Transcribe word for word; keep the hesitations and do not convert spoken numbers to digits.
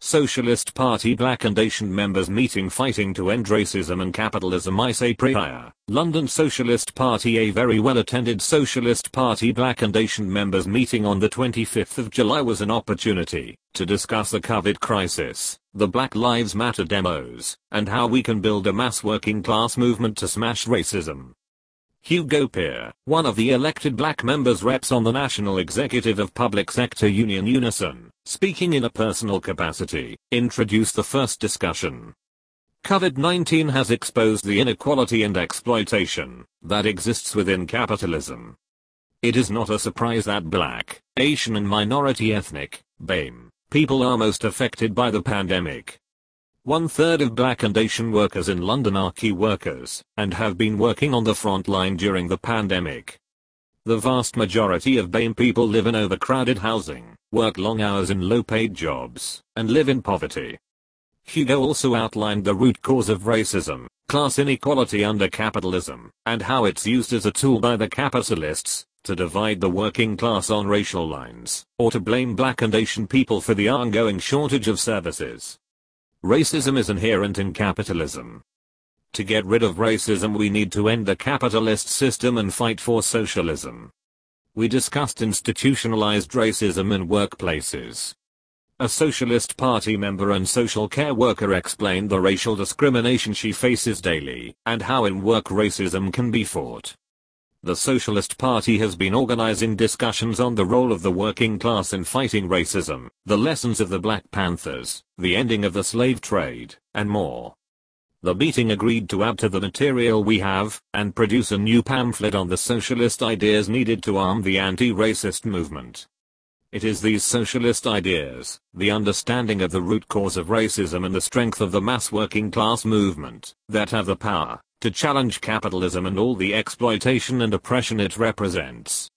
Socialist Party Black and Asian members meeting fighting to end racism and capitalism. I say prayer. London Socialist Party. A very well attended Socialist Party Black and Asian members meeting on the twenty-fifth of July was an opportunity to discuss the COVID crisis, the Black Lives Matter demos, and how we can build a mass working class movement to smash racism. Hugo Peer, one of the elected black members reps on the national executive of public sector union Unison, speaking in a personal capacity, introduced the first discussion. COVID nineteen has exposed the inequality and exploitation that exists within capitalism. It is not a surprise that Black, Asian and minority ethnic, B A M E, people are most affected by the pandemic. One third of Black and Asian workers in London are key workers, and have been working on the front line during the pandemic. The vast majority of B A M E people live in overcrowded housing, work long hours in low-paid jobs, and live in poverty. Hugo also outlined the root cause of racism, class inequality under capitalism, and how it's used as a tool by the capitalists to divide the working class on racial lines, or to blame Black and Asian people for the ongoing shortage of services. Racism is inherent in capitalism. To get rid of racism, we need to end the capitalist system and fight for socialism. We discussed institutionalized racism in workplaces. A Socialist Party member and social care worker explained the racial discrimination she faces daily, and how in work racism can be fought. The Socialist Party has been organizing discussions on the role of the working class in fighting racism, the lessons of the Black Panthers, the ending of the slave trade, and more. The meeting agreed to add to the material we have, and produce a new pamphlet on the socialist ideas needed to arm the anti-racist movement. It is these socialist ideas, the understanding of the root cause of racism and the strength of the mass working class movement, that have the power to challenge capitalism and all the exploitation and oppression it represents.